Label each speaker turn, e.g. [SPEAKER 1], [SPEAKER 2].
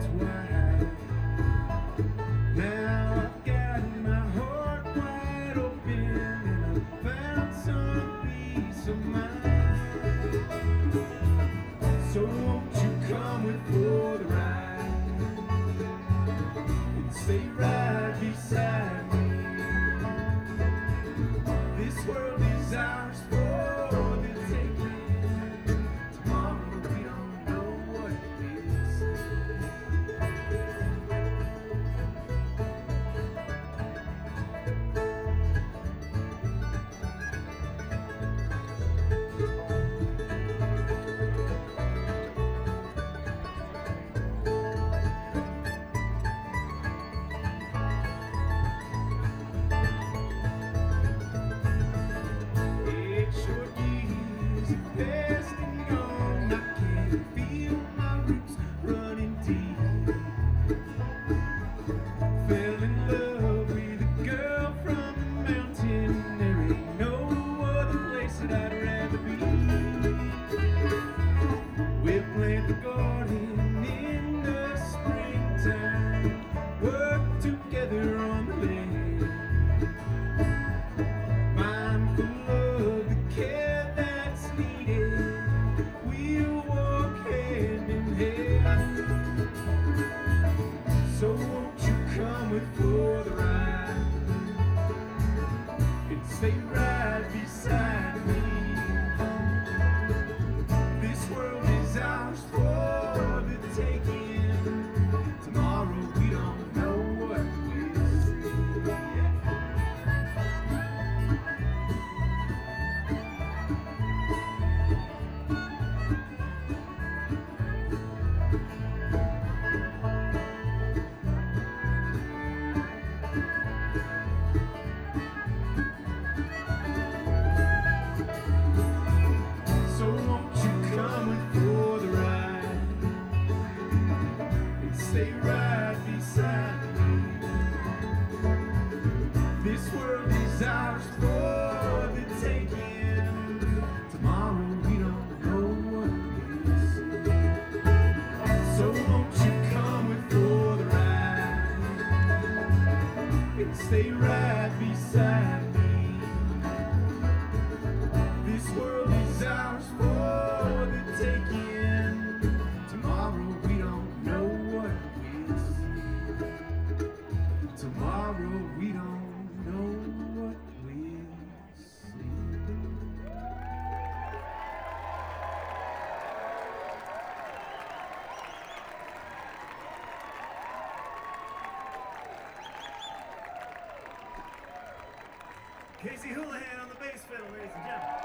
[SPEAKER 1] wide. Now I've got my heart wide open and I found some peace of mind. So won't you come with for the ride and stay right beside me? This world is ours for the taking. Tomorrow we don't know what we'll see. Past and gone, I can feel my roots running deep. Fell in love with a girl from the mountain. There ain't no other place that I'd rather be. We'll plant the garden in the springtime, work together on the land, mindful of the care that's needed. We'll walk hand in hand. So won't you come with for the ride and stay right beside me? This world is ours for the taking. Tomorrow we don't know what we'll see. So won't you come with for the ride and stay right beside me? This world is ours for the taking. Tomorrow we don't know what we'll see. So won't you come with for the ride and stay right beside me? This world is ours for the taking. Tomorrow we don't know what we'll see. Tomorrow we don't know what we'll see.
[SPEAKER 2] Casey Houlihan on the bass fiddle, ladies and gentlemen.